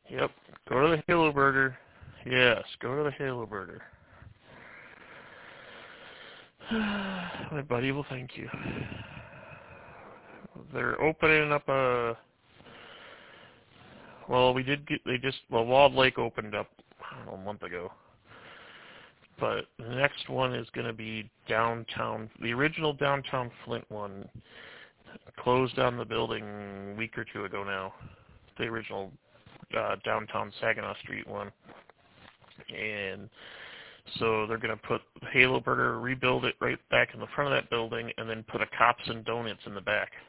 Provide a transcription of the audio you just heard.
Yep. Go to the Halo Burger. Yes, go to the Halo Burger. My buddy will thank you. They're opening up well, Walled Lake opened up, I don't know, a month ago. But the next one is going to be downtown. The original downtown Flint one closed down the building a week or two ago now. The original downtown Saginaw Street one. And so they're going to put Halo Burger, rebuild it right back in the front of that building, and then put a Cops and Donuts in the back.